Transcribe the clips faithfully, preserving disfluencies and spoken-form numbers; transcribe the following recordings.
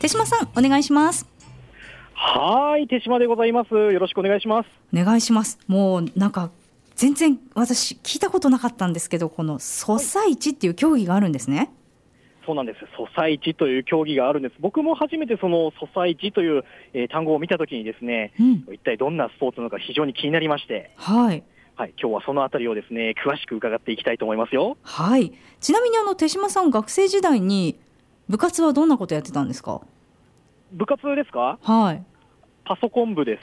手島さん、お願いします。 はい、手島でございます。よろしくお願いします。 お願いします。もうなんか全然私聞いたことなかったんですけど、このソサイチっていう競技があるんですね。 そうなんです。ソサイチという競技があるんです。僕も初めてそのソサイチという、えー、単語を見たときにですね、うん、一体どんなスポーツなのか非常に気になりまして、 はい、 はい、今日はそのあたりをですね、詳しく伺っていきたいと思いますよ。 はい。ちなみにあの手島さん、学生時代に部活はどんなことやってたんですか？ 部活ですか？ はい。 パソコン部です。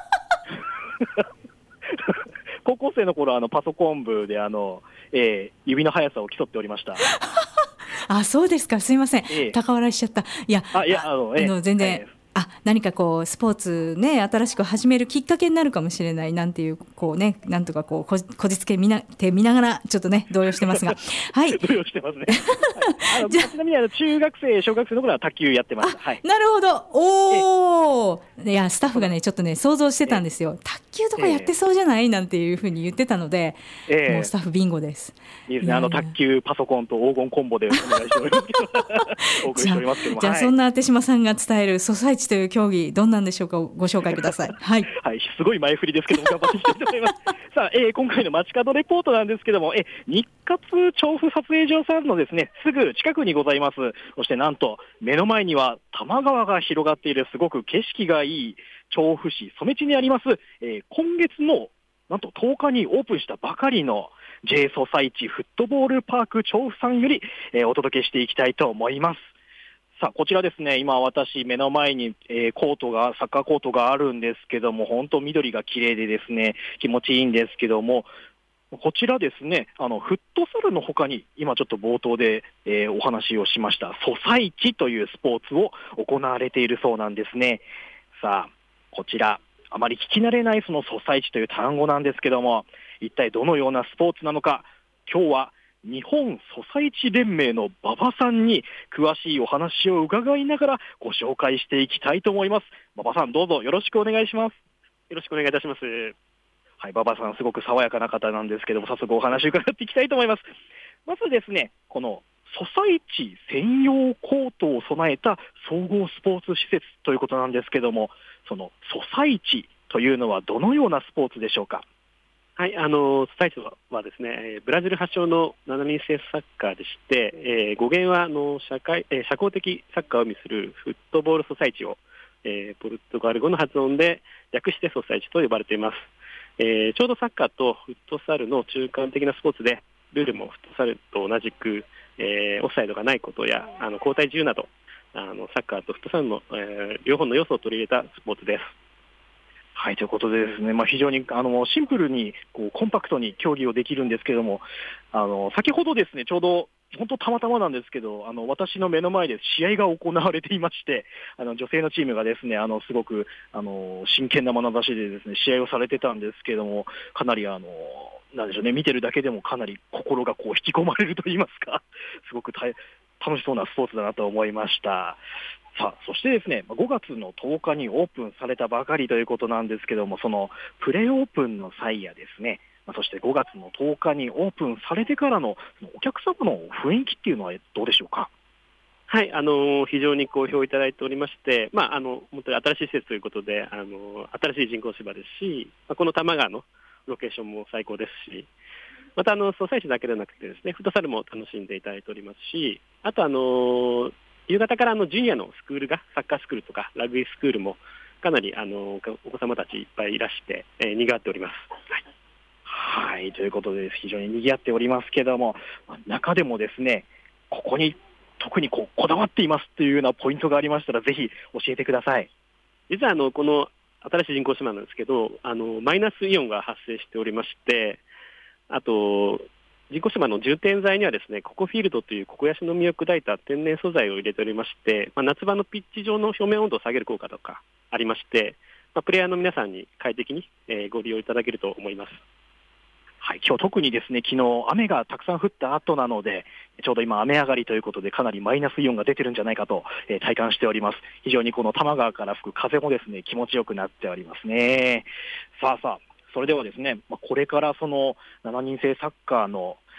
高校生の頃あのパソコン部であの、えー、指の速さを競っておりました。 あ、そうですか。すいません、ええ、高笑いしちゃった。いや、 あ、いや、あの、ええ、 あの全然、はい、あ、何かこうスポーツね、新しく始めるきっかけになるかもしれないなんていう、こうね、なんとかこうここじつけ見なて見ながらちょっとね動揺してますが、はい。 動揺してますね。はい、あのちなみにあの中学生小学生の頃は卓球やってました。はい。 なるほど。おお。いやスタッフがねちょっとね想像してたんですよ。卓球とかやってそうじゃないなんていうふうに言ってたので、えー、もうスタッフビンゴです。 いいですね。あの卓球パソコンと黄金コンボでお願いしておりますけどお送りしておりますけども、 じゃあ、はい、そんな手島さんが伝えるソサイチという競技どんなんでしょうか、ご紹介ください。はい、 はい、すごい前振りですけども頑張っていきたいと思います。さあ、えー、今回の街角レポートなんですけども、え日活調布撮影所さんのですねすぐ近くにございます。そしてなんと目の前には多摩川が広がっているすごく景色がいい調布市染地にあります、えー、今月のなんととおかにオープンしたばかりの J ソサイチフットボールパーク調布さんより、えー、お届けしていきたいと思います。さあこちらですね、今私目の前に、えー、コートがサッカーコートがあるんですけども、本当緑が綺麗でですね気持ちいいんですけども、こちらですね、あのフットサルの他に今ちょっと冒頭で、えー、お話をしましたソサイチというスポーツを行われているそうなんですね。さあこちらあまり聞き慣れないそのソサイチという単語なんですけども、一体どのようなスポーツなのか、今日は日本ソサイチ連盟の馬場さんに詳しいお話を伺いながらご紹介していきたいと思います。馬場さん、どうぞよろしくお願いします。 よろしくお願いいたします。 はい、馬場さんすごく爽やかな方なんですけども、早速お話を伺っていきたいと思います。まずですね、このソサイチ専用コートを備えた総合スポーツ施設ということなんですけども、そのソサイチというのはどのようなスポーツでしょうか？ はい、あのソサイチはですね、ブラジル発祥のしちにん制サッカーでして、えー、語源はあの社会、えー、社交的サッカーを意味するフットボールソサイチを、えー、ポルトガル語の発音で略してソサイチと呼ばれています。えー、ちょうどサッカーとフットサルの中間的なスポーツで、ルールもフットサルと同じく、えー、オフサイドがないことやあの交代自由など、あのサッカーとフットサルの、えー、両方の要素を取り入れたスポーツです。 はい、ということでですね、まあ、非常にあのシンプルにこうコンパクトに競技をできるんですけれども、あの先ほどですね、ちょうど本当たまたまなんですけど、あの私の目の前で試合が行われていまして、あの女性のチームがですね、あのすごくあの真剣な眼差しでですね試合をされてたんですけども、かなりあのなんでしょうね、見てるだけでもかなり心がこう引き込まれると言いますか、すごく楽しそうなスポーツだなと思いました。さあそしてですね、ごがつのとおかにオープンされたばかりということなんですけども、そのプレオープンの際やですね、そしてごがつのとおかにオープンされてからのお客様の雰囲気っていうのはどうでしょうか？ はい、あの非常に好評いただいておりまして、まあ、あの本当に新しい施設ということで、あの新しい人工芝ですし、まあ、この多摩川のロケーションも最高ですし、またあのソサイチだけでなくてですね、フットサルも楽しんでいただいておりますし、あとあの夕方からあのジュニアのスクールが、サッカースクールとかラグビースクールもかなりあのお子様たちいっぱいいらして、えー、賑わっております。 はい、はい、ということで非常に賑わっておりますけども、中でもですね、ここに特にこうこだわっていますというようなポイントがありましたらぜひ教えてください。 実はあのこの新しい人工島なんですけど、あのマイナスイオンが発生しておりまして、あと人工島の充填剤にはですね、ココフィールドというココヤシの実を砕いた天然素材を入れておりまして、まあ、夏場のピッチ上の表面温度を下げる効果とかありまして、まあ、プレイヤーの皆さんに快適に、えー、ご利用いただけると思います。 はい、今日特にですね、昨日雨がたくさん降った後なので、ちょうど今雨上がりということでかなりマイナスイオンが出てるんじゃないかと、えー、体感しております。非常にこの多摩川から吹く風もですね気持ちよくなっておりますね。さあさあ、それではですね、これからそのしちにん制サッカーの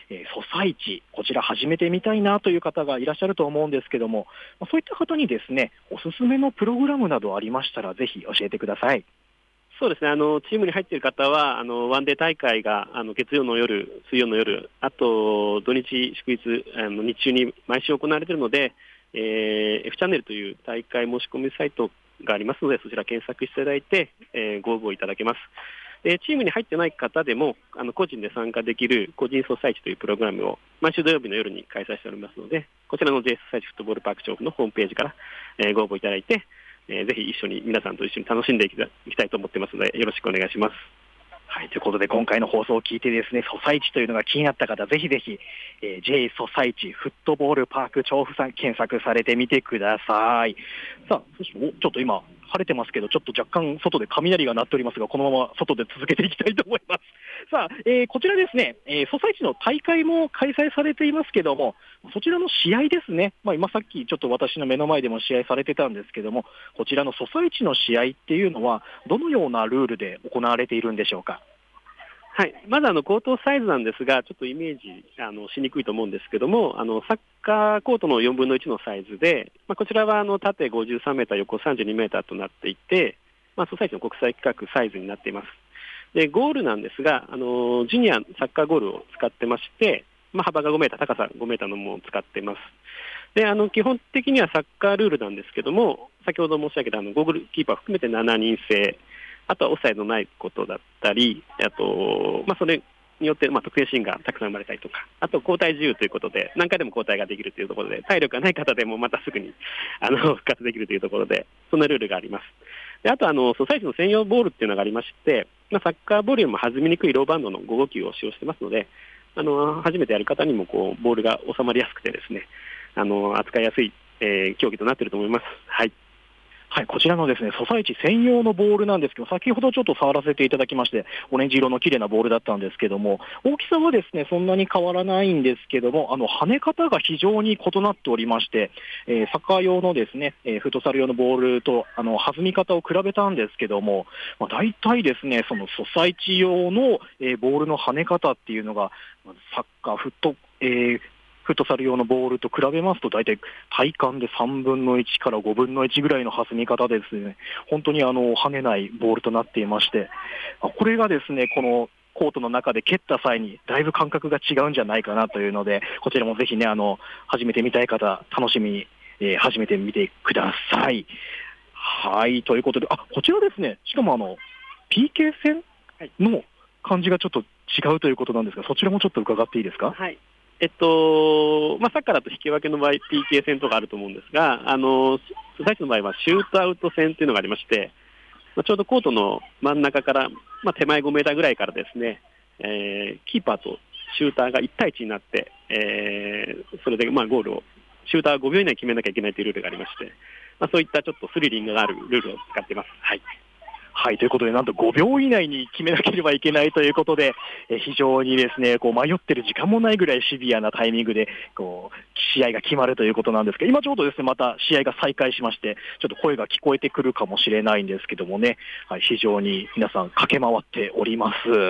えー、ソサイチ、こちら始めてみたいなという方がいらっしゃると思うんですけども、まあ、そういった方にですね、おすすめのプログラムなどありましたらぜひ教えてください。 そうですね、あのチームに入っている方はあのワンデー大会があの月曜の夜、水曜の夜、あと土日祝日、あの日中に毎週行われているので、えー、F チャンネルという大会申し込みサイトがありますので、そちら検索していただいて、えー、ご応募いただけます。でチームに入ってない方でもあの個人で参加できる個人ソサイチというプログラムを毎週土曜日の夜に開催しておりますので、こちらの J ソサイチフットボールパーク調布のホームページから、えー、ご応募いただいて、えー、ぜひ一緒に皆さんと一緒に楽しんでいきたいと思ってますので、よろしくお願いします。 はい、ということで今回の放送を聞いてですね、ソサイチというのが気になった方、ぜひぜひ、えー、J ソサイチフットボールパーク調布さん検索されてみてください。さあ、そしておちょっと今晴れてますけど、ちょっと若干外で雷が鳴っておりますが、このまま外で続けていきたいと思います。さあ、えー、こちらですね、えー、ソサイチの大会も開催されていますけども、そちらの試合ですね、まあ、今さっきちょっと私の目の前でも試合されてたんですけども、こちらのソサイチの試合っていうのはどのようなルールで行われているんでしょうか。 はい、まずあのコートサイズなんですが、ちょっとイメージあのしにくいと思うんですけども、あのサッカーコートのよんぶんのいちのサイズで、まあ、こちらはあの縦ごじゅうさんメーター、横さんじゅうにメーターとなっていて、まあ、ソサイチの国際規格サイズになっています。でゴールなんですが、あのジュニアサッカーゴールを使ってまして、まあ、幅がごメーター、高さごメーターのものを使っています。であの基本的にはサッカールールなんですけども、先ほど申し上げたあのゴールキーパー含めてしちにん制、あとはオフサイドのないことだったり、あと、まあ、それによって、まあ、得点シーンがたくさん生まれたりとか、あと交代自由ということで、何回でも交代ができるというところで、体力がない方でもまたすぐにあの復活できるというところで、そんなルールがあります。であとあの、ソサイチの専用ボールっていうのがありまして、まあ、サッカーボールよりも弾みにくいローバンドのご号球を使用してますので、あの初めてやる方にもこうボールが収まりやすくてですね、あの扱いやすい、えー、競技となっていると思います。はいはい、こちらのですね、ソサイチ専用のボールなんですけど、先ほどちょっと触らせていただきまして、オレンジ色の綺麗なボールだったんですけども、大きさはですね、そんなに変わらないんですけども、あの、跳ね方が非常に異なっておりまして、えー、サッカー用のですね、えー、フットサル用のボールと、あの、弾み方を比べたんですけども、まあ、大体ですね、そのソサイチ用の、えー、ボールの跳ね方っていうのが、サッカー、フット、えーフットサル用のボールと比べますと、大体体感でさんぶんのいちからごぶんのいちぐらいの弾み方でですね、本当にあの跳ねないボールとなっていまして、これがですね、このコートの中で蹴った際にだいぶ感覚が違うんじゃないかなというので、こちらもぜひね、あの始めてみたい方、楽しみに、えー、始めてみてください。はい、ということで、あ、こちらですね、しかもあの ピーケー 戦の感じがちょっと違うということなんですが、そちらもちょっと伺っていいですか。 はい、えっとまあ、サッカーだと引き分けの場合 ピーケー 戦とかあると思うんですが、あのソサイチの場合はシュートアウト戦というのがありまして、まあ、ちょうどコートの真ん中から、まあ、手前ごメーターぐらいからですね、えー、キーパーとシューターがいち対いちになって、えー、それでまあゴールをシューターはごびょう以内に決めなきゃいけないというルールがありまして、まあ、そういったちょっとスリリングがあるルールを使っています。はいはい、ということで、なんとごびょう以内に決めなければいけないということで、え非常にですね、こう迷ってる時間もないぐらいシビアなタイミングでこう試合が決まるということなんですけど、今ちょうどですね、また試合が再開しまして、ちょっと声が聞こえてくるかもしれないんですけどもね、はい、非常に皆さん駆け回っております。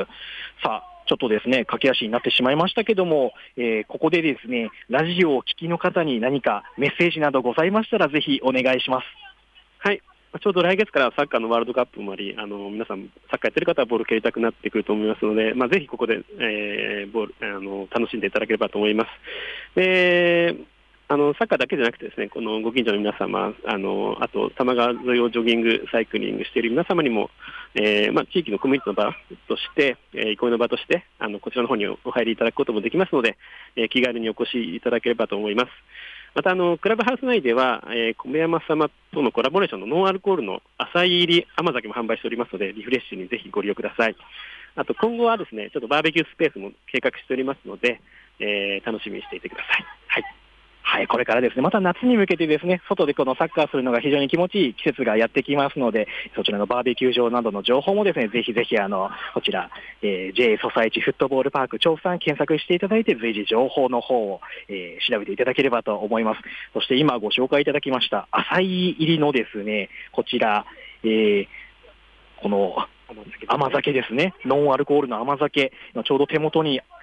さあ、ちょっとですね、駆け足になってしまいましたけども、えー、ここでですね、ラジオをお聞きの方に何かメッセージなどございましたら、ぜひお願いします。 はい、ちょうど来月からサッカーのワールドカップもあり、あの皆さんサッカーやってる方はボール蹴りたくなってくると思いますので、まあ、ぜひここで、えー、ボールあの楽しんでいただければと思います。であのサッカーだけじゃなくてですね、このご近所の皆様、あのあと多摩川沿いをジョギング、サイクリングしている皆様にも、えーまあ、地域のコミュニティの場として、えー、憩いの場としてあのこちらの方にお入りいただくこともできますので、えー、気軽にお越しいただければと思います。またあのクラブハウス内では、えー、米山様とのコラボレーションのノンアルコールの浅い入り甘酒も販売しておりますので、リフレッシュにぜひご利用ください。あと今後はですね、ちょっとバーベキュースペースも計画しておりますので、えー、楽しみにしていてください。はい、 はい、これからですね、また夏に向けてですね、外でこのサッカーするのが非常に気持ちいい季節がやってきますので、そちらのバーベキュー場などの情報もですね、ぜひぜひあのこちら、えー、J ソサイチフットボールパーク調布さん検索していただいて、随時情報の方を、えー、調べていただければと思います。そして今ご紹介いただきました浅い入りのですね、こちら、えー、この甘酒ですね、ノンアルコールの甘酒、ちょうど手元に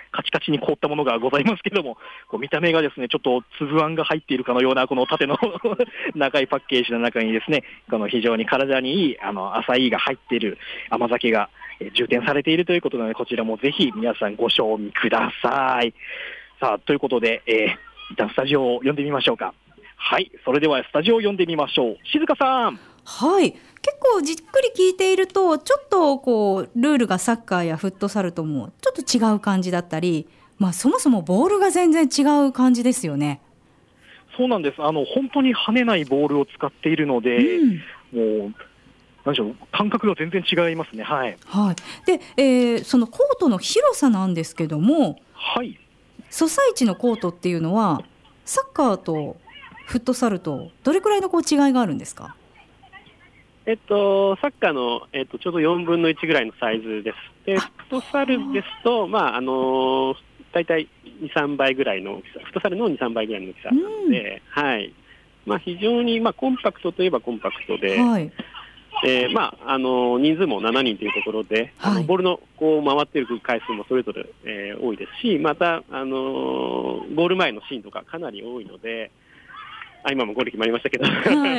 カチカチに凍ったものがございますけども、こう見た目がですね、ちょっと粒あんが入っているかのような、この縦の長いパッケージの中にですね、この非常に体にいい、あの、アサイーが入っている甘酒が充填されているということなので、こちらもぜひ皆さんご賞味ください。さあ、ということで、えー、一旦スタジオを呼んでみましょうか。はい、それではスタジオを呼んでみましょう。静香さん。 はい、結構じっくり聞いていると、ちょっとこうルールがサッカーやフットサルともちょっと違う感じだったり、まあ、そもそもボールが全然違う感じですよね。 そうなんです。あの本当に跳ねないボールを使っているので、うん、もう何でしょう、感覚が全然違いますね。はい、 はい。で、えー、そのコートの広さなんですけども、 はい、 ソサイチのコートっていうのはサッカーとフットサルとどれくらいのこう違いがあるんですか？ えっと、サッカーの、えっと、ちょうどよんぶんのいちぐらいのサイズです。で、フットサルですと、まあ、あのー、大体に、さんばいぐらいの大きさ、フットサルのに、さんばいぐらいの大きさなので、うん、はい。まあ、非常に、まあ、コンパクトといえばコンパクトで、はい、えー、まあ、あのー、人数もしちにんというところで、はい、あのボールのこう回っている回数もそれぞれ、えー、多いですし、また、あのー、ゴール前のシーンとかかなり多いので、あ、今もゴール決まりましたけど、はい、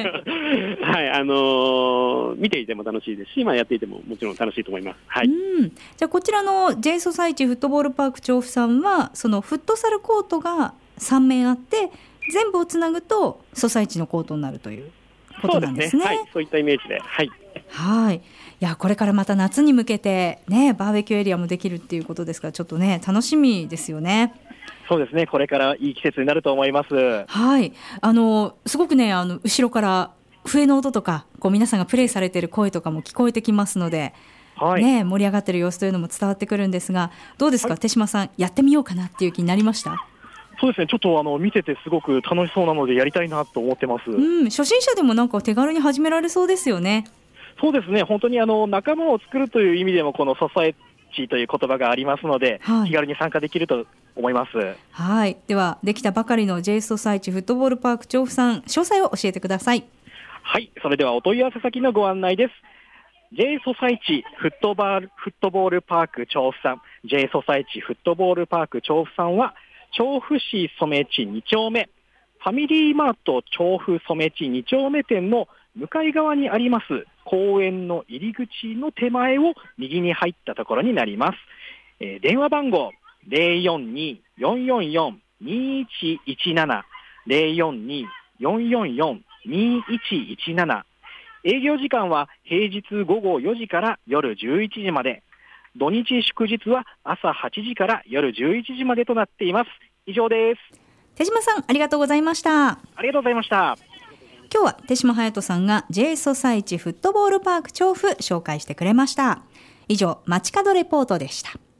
はい、あのー、見ていても楽しいですし、まあ、やっていてももちろん楽しいと思います。はい、 うん、じゃあこちらの J ソサイチフットボールパーク調布さんは、そのフットサルコートがさんめんあって、全部をつなぐとソサイチのコートになるということなんですね。 そうですね、はい、そういったイメージで、はい、 はい、いや、これからまた夏に向けて、ね、バーベキューエリアもできるっていうことですから、ちょっとね、楽しみですよね。 そうですね、これからいい季節になると思います。 はい、あのすごくね、あの後ろから笛の音とか、こう皆さんがプレイされている声とかも聞こえてきますので、はいね、盛り上がっている様子というのも伝わってくるんですが、どうですか、はい、手島さん、やってみようかなっていう気になりました？ そうですね、ちょっとあの見ててすごく楽しそうなのでやりたいなと思ってます。 うん、初心者でもなんか手軽に始められそうですよね。 そうですね、本当にあの仲間を作るという意味でも、このソサエチという言葉がありますので、はい、気軽に参加できると思います。 はい、ではできたばかりの J ソサイチフットボールパーク調布さん、詳細を教えてください。 はい、それではお問い合わせ先のご案内です。 J ソサイチフットボール、フットボールパーク調布さん、 J ソサイチフットボールパーク調布さんは調布市染地に丁目、ファミリーマート調布染地に丁目店の向かい側にあります公園の入り口の手前を右に入ったところになります。えー、電話番号 ゼロよんに よんよんよん にいちいちなな ゼロよんに よんよんよん にいちいちなな、営業時間は平日ごごよじから夜じゅういちじまで、土日祝日は朝はちじから夜じゅういちじまでとなっています。以上です。 手島さん、ありがとうございました。 ありがとうございました。 今日は手島隼人さんが J ソサイチフットボールパーク調布紹介してくれました。以上、街角レポートでした。